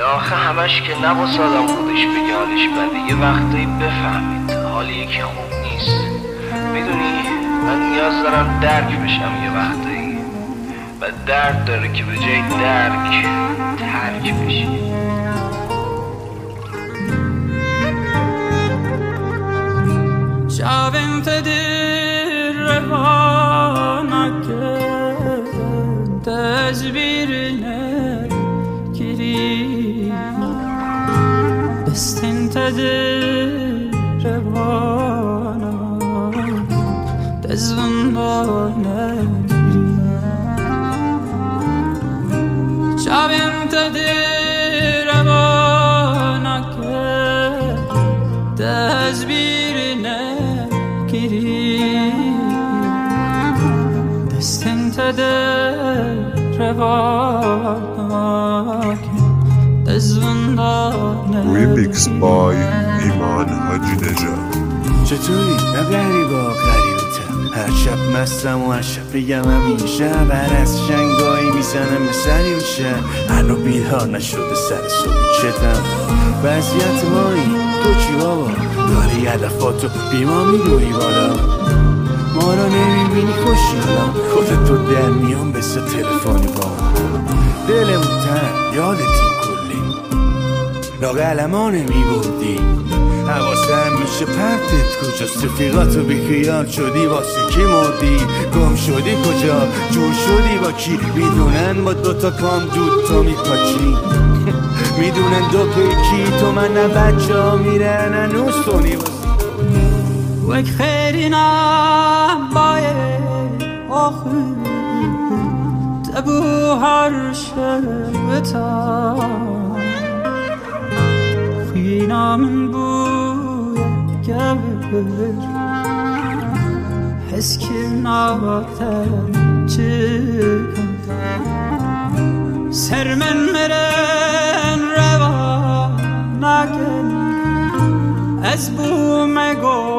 آخه همش که نباس آدم خودش بگه حالش بده، یه وقتایی بفهمید حال یکی خوب نیست. میدونی من نیاز دارم درک بشم یه وقتایی، و درد داره که به جای درک ترک بشی. Şavimtedir revanake tezbirine giri Bestintedir revanake tezvindane giri Şavimtedir revanake tezbirine دستنتده رواک دزوندانه Remix by ایمان حاجی نژاد. چطوری؟ نه غریبا غریبتم، هر شب مستم و هر شب بگم همیشه بر از شنگایی میزنم به سری بشه هنو بیدار نشده سر صبحی چتم وضعیت مایی تو چی بابا؟ داری هدفاتو بیما میدوی بالا ما رو نمیبینی خوشیالم خودتو در میان بسه تلفنی با دلمون تن یادت این کلی لاغلما نمیبودی حواسم میشه پرتت کجاست رفیقاتو بیخیال شدی واسه کی مردی گم شدی کجا جور شدی با کی میدونن با دوتا کام دود تو میپاچی میدونن دو پیکی تو من نه بچه ها میرن هنوز تو نیوازی وک خیرینم باید آخر تبو هر شبتا خینامن بوی گبر حس کرناتم چکم سر من مرن روا نگن از بوم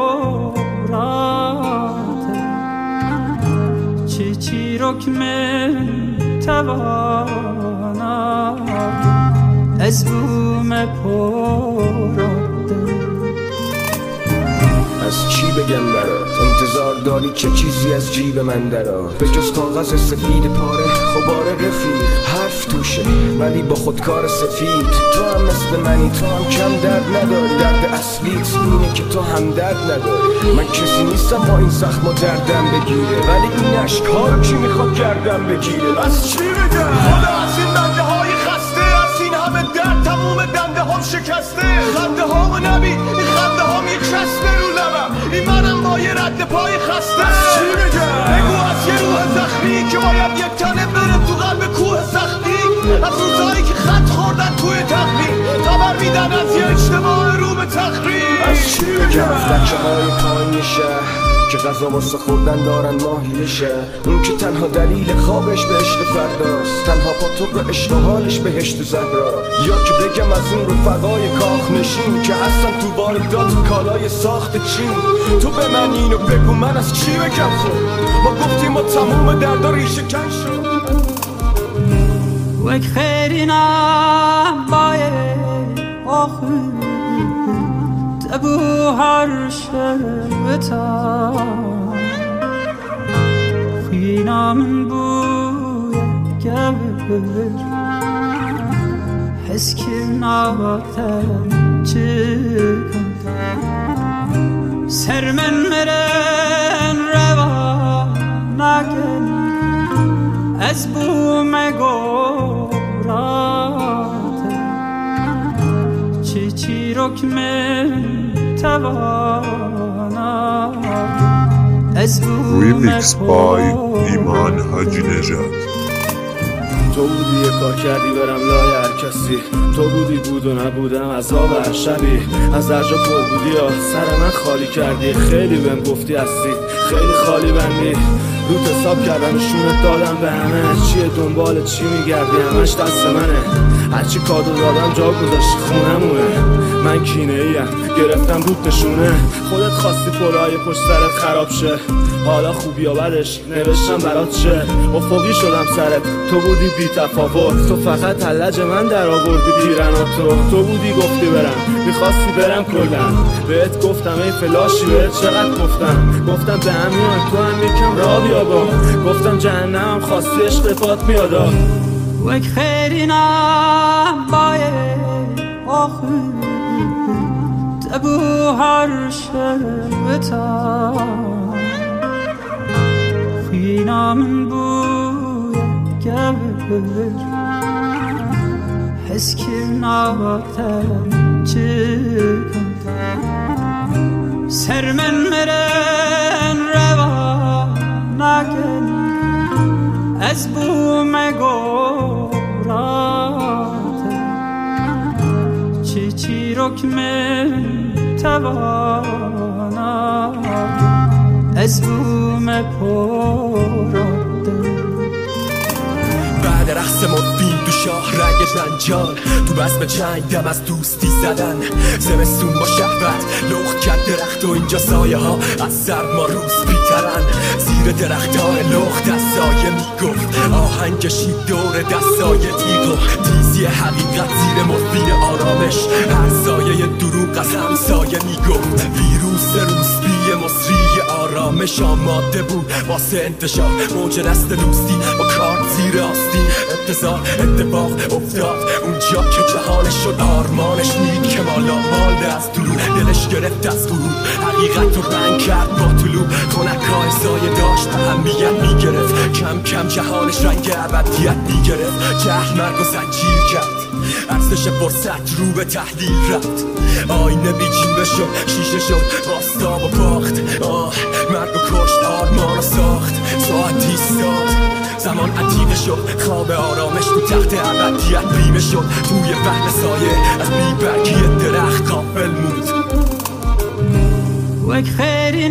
گورات چی رک من توانا از بوم پرات از چی بگم برات انتظار داری چه چیزی از جیب من درات به جز کاغذ سفید پاره خباره رفیق حرف توشه ولی با خودکار سفید تو هم مثل منی تو هم کم درد نداری درد اصلیت اینه که تو هم درد نداری من کسی نیستم با این زخم و دردم بگیره ولی این عشق ها رو کی میخواد گردم بگیره از چی بگم خدا از این بنده های خسته از این همه درد تموم دنده هم شکسته خنده ها و نبی این خنده هم یک چسبه رو لبم این منم با یه رد پای خسته از چی بگم بگو از یه روح زخمی که باید یک تنه بره تو قلب کوه سختی از روزایی که خط خوردن توی تخمی خبر میدن از یه اجتماع رو به تخریب از چی بگم بچه های پایین شهر که غذا واسه خوردن دارن ماهی شه اون که تنها دلیل خوابش به عشق فرداست تنها پاتوق عشق و حالش بهشت زهرا یا که بگم از اون رفقای کاخ نشین که هستن تو واردات کالای ساخت چین تو به من اینو بگو من از چی بگم خب ما گفتیم ما تموم دردا ریشه کن شد وک خیرینم باید آخر تبو هر شبتا خینامن بوی گبر حس کرناتم چکم سر من مرن روا نگن از بوم گورات چی رک من توانا از بوم Remix by ایمان حاجی نژاد. تو بودی یه کار کردی برم لای هر کسی تو بودی بود و نبودم عذاب هر شبی از درجا پر بودی یا سر من خالی کردی خیلی بهم گفتی هستی خیلی خالی بندی روت حساب کردم نشونت دادم به همه چیه دنبال چی میگردی همش دست منه هرچی کادو دادم جا گذاشتی خونمونه من کینه ایم گرفتم رود نشونه. خودت خواستی پلهای پشت سرت خراب شه، حالا خوبی و بدش نوشتم برات چه. افقی شدم سرت تو بودی بی تفاوت، تو فقط تلج من در آوردی پیرناتو. تو بودی گفتی برم میخواستی برم کلن، بهت گفتم ای فلاشی بهت چقدر گفتم به هم میان تو هم یکم را بیابا. گفتم جهنم خواستی عشق پات میادا. وک خیری نباید آخر تبو هر شبتا خینا من بوی گبر حس کرنا چکن سر من مرن روا نکن از بوم گورات چی رک من توانا از بوم پرات. بعد رقص مفید تو شاه رنگ زنجان، تو بزم جنگ دم از دوستی زدن. زمستون با شهوت لخت کرد درخت و اینجا سایه ها از سرما روز بیترن. زیر درخت های لخت از سایه میگفت آهنگ کشید دور دستای تیغ و تیزی حقیقت زیر مفید آرامش. هر سایه دروغ از همسایه میگفت ویروس روسبی مصری آرامش آماده بود واسه انتشار. موج دست دوستی با کارت زیر آستین انتظار اتفاق افتاد اونجا که جهانش شد آرمانش. مید که مالا مال از دروغ دلش گرفت از غروب، حقیقت رو رنگ کرد با طلوع. خنکای سایه داشت اهمیت میگرفت، کم کم جهانش رنگ ابدیت میگرفت. جهل مرگ و زنجیر کرد، ارزش فرصت رو به تحلیل رفت. آینه بیچیبه شد، شیشه شد، باستاب و باخت. مرگ و کشت آرمان رو ساخت. ساعتی ایستاد، زمان عتیقه شد، خواب آرامش تو تخت ابدیت بیمه شد. توی وهم سایه از بیبرگی درخت غافل موند. وک خیری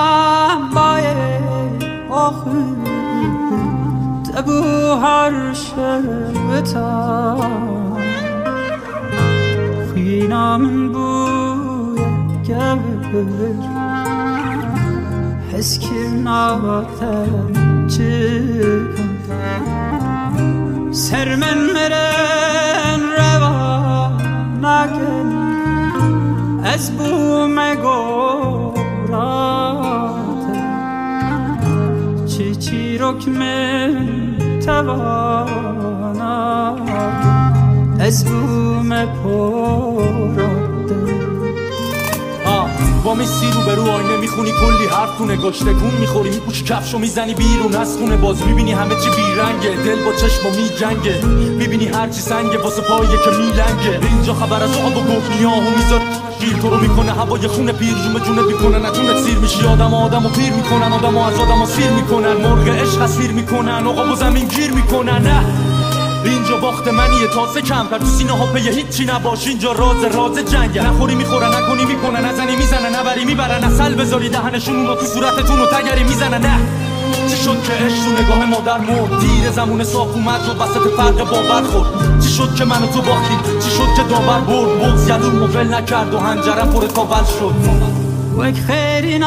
نباید آخر تبو هر شبتا خینا من بوی گبر حس کرنا چکن سر من مرن روا نکن از بوم گورات چی رک من توانا از بوم پرات. با میسی رو برو آینه میخونی کلی حرف تو نگاشته گون میخوری میپوشی کفشو میزنی بیرون از خونه باز میبینی همه چی بیرنگه دل با چشم و میجنگه میبینی هرچی سنگه واسه پایه که میلنگه اینجا خبر از آب و گفنیاهو میذار گیر تو رو میکنه هوای خونه پیر جون جونه بیکنه نتونه سیر میشی آدمو پیر میکنن آدمو از آدمو سیر میکنن مرغ عشق اسیر میکنن آقا و زمین گیر میکنن. نه اینجا باخت منیه تازه کمتر تو سینه ها پی هیچی نباش. اینجا راز جنگه نخوری میخورن نکنی میکنن نزنی میزنن نبری میبرن اصل بذاری دهنشون و تو صورتتون و تگری میزنن. نه چی شد که عشق تو نگاه مادر مرد دیر زمون صاف اومد شد وسط فرق باور خورد. چی شد که منو تو باختیم چی شد که داور برد بغض یدون مفل نکرد و هنجرم پر کاول شد. وک خیری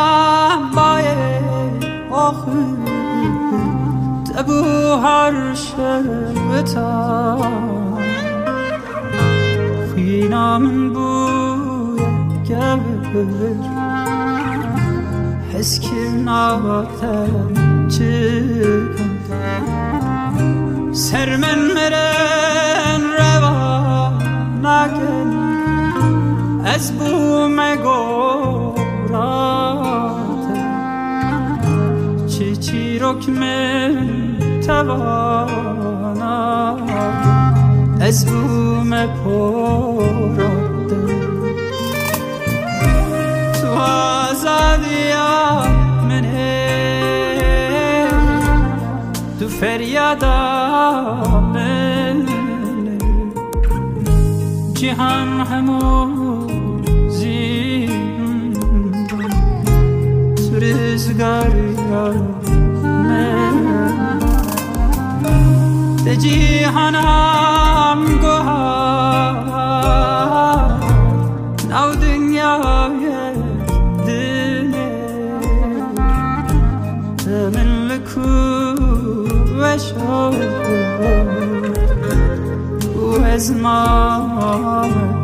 نباید آخر تبو هر شبتا خینا من بوی گبر حس کرنا چکن سر من مرن روا نکن از بوم گورات چی رک من توانا از بوم پرات. تو آزادیا منه تو فریادا منه جهان همون زین تو رزگاریا جهانم گوهر من لكوش وازمار